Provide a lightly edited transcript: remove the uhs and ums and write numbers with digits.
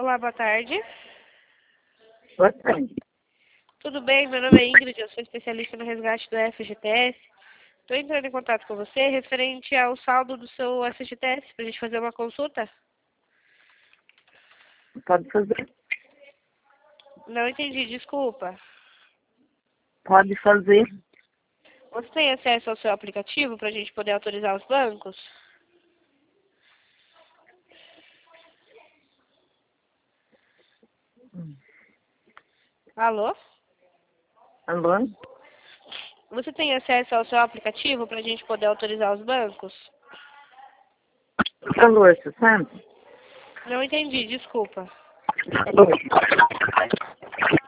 Olá, boa tarde. Boa tarde. Tudo bem? Meu nome é Ingrid, eu sou especialista no resgate do FGTS. Estou entrando em contato com você referente ao saldo do seu FGTS para a gente fazer uma consulta. Pode fazer? Não entendi, desculpa. Pode fazer. Você tem acesso ao seu aplicativo para a gente poder autorizar os bancos? Alô? Alô? Você tem acesso ao seu aplicativo para a gente poder autorizar os bancos? Alô, você sabe? Não entendi, desculpa. Alô?